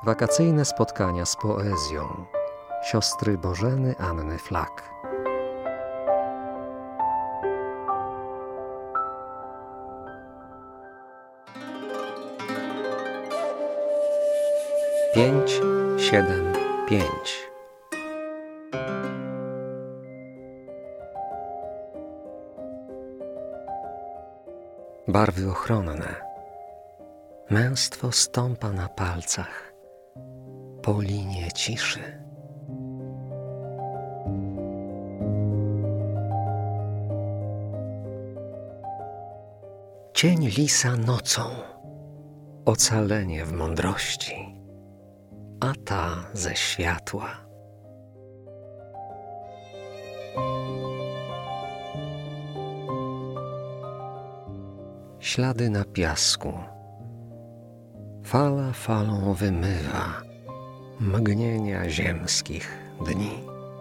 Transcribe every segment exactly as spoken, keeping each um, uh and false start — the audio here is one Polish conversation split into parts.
Wakacyjne spotkania z poezją siostry Bożeny Anny Flak. Pięć, siedem, pięć. Barwy ochronne. Męstwo stąpa na palcach po linie ciszy. Cień lisa nocą, ocalenie w mądrości, a ta ze światła. Ślady na piasku. Fala falą wymywa mgnienia ziemskich dni.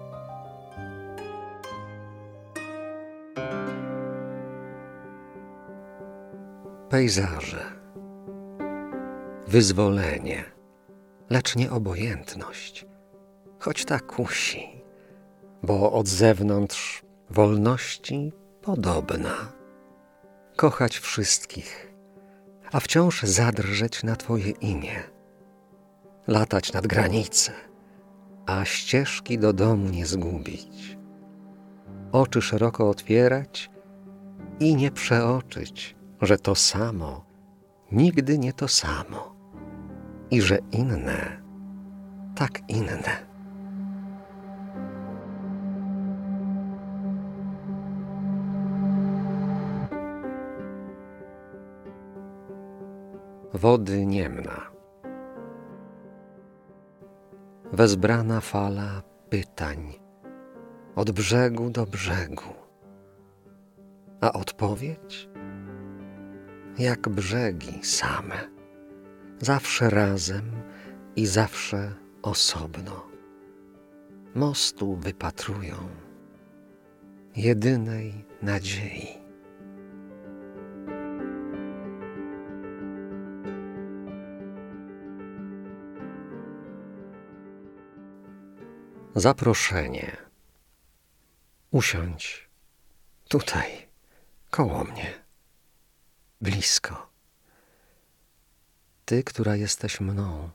Pejzaże. Wyzwolenie, lecz nie obojętność, choć ta kusi, bo od zewnątrz wolności podobna. Kochać wszystkich, a wciąż zadrżeć na Twoje imię. Latać nad granice, a ścieżki do domu nie zgubić. Oczy szeroko otwierać i nie przeoczyć, że to samo nigdy nie to samo i że inne tak inne. Wody niemna. Wezbrana fala pytań od brzegu do brzegu, a odpowiedź jak brzegi same, zawsze razem i zawsze osobno. Mostu wypatrują jedynej nadziei. Zaproszenie. Usiądź tutaj, koło mnie, blisko. Ty, która jesteś mną.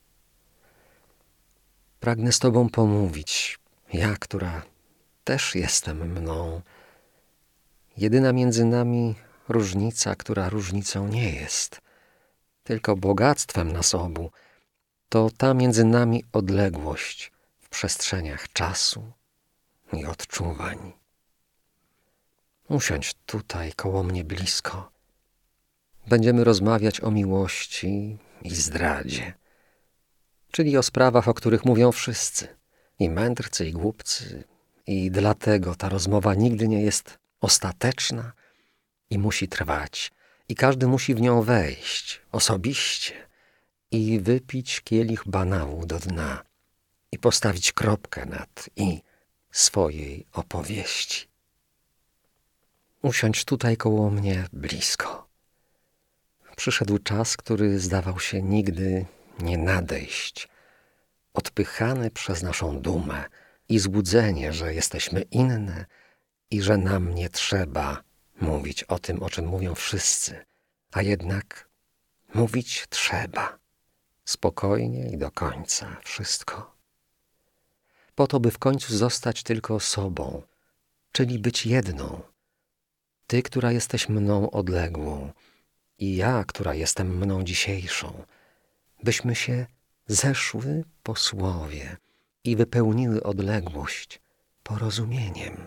Pragnę z Tobą pomówić, ja, która też jestem mną. Jedyna między nami różnica, która różnicą nie jest, tylko bogactwem nas obu, to ta między nami odległość w przestrzeniach czasu i odczuwań. Usiądź tutaj, koło mnie blisko. Będziemy rozmawiać o miłości i zdradzie, czyli o sprawach, o których mówią wszyscy, i mędrcy, i głupcy, i dlatego ta rozmowa nigdy nie jest ostateczna i musi trwać, i każdy musi w nią wejść osobiście i wypić kielich banału do dna i postawić kropkę nad i swojej opowieści. Usiądź tutaj koło mnie blisko. Przyszedł czas, który zdawał się nigdy nie nadejść, odpychany przez naszą dumę i złudzenie, że jesteśmy inne i że nam nie trzeba mówić o tym, o czym mówią wszyscy, a jednak mówić trzeba, spokojnie i do końca wszystko. Po to, by w końcu zostać tylko sobą, czyli być jedną. Ty, która jesteś mną odległą, i ja, która jestem mną dzisiejszą, byśmy się zeszły po słowie i wypełniły odległość porozumieniem.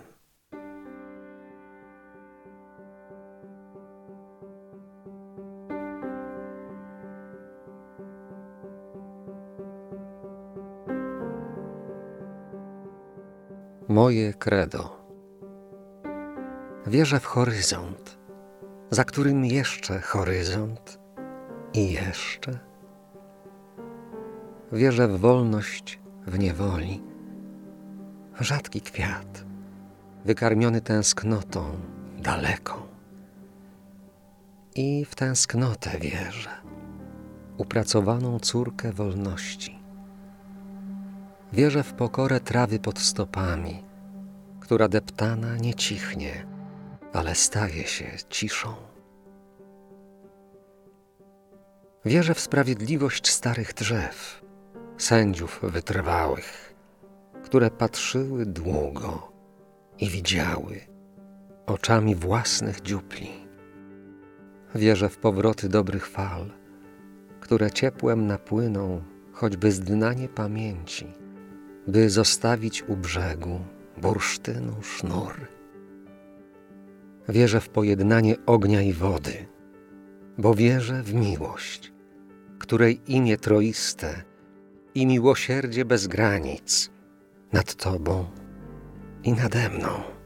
Moje credo. Wierzę w horyzont, za którym jeszcze horyzont i jeszcze. Wierzę w wolność w niewoli. Rzadki kwiat, wykarmiony tęsknotą daleką. I w tęsknotę wierzę, upracowaną córkę wolności. Wierzę w pokorę trawy pod stopami, która deptana nie cichnie, ale staje się ciszą. Wierzę w sprawiedliwość starych drzew, sędziów wytrwałych, które patrzyły długo i widziały oczami własnych dziupli. Wierzę w powroty dobrych fal, które ciepłem napłyną choćby z dna niepamięci, by zostawić u brzegu bursztynu sznur. Wierzę w pojednanie ognia i wody, bo wierzę w miłość, której imię troiste i miłosierdzie bez granic nad Tobą i nade mną.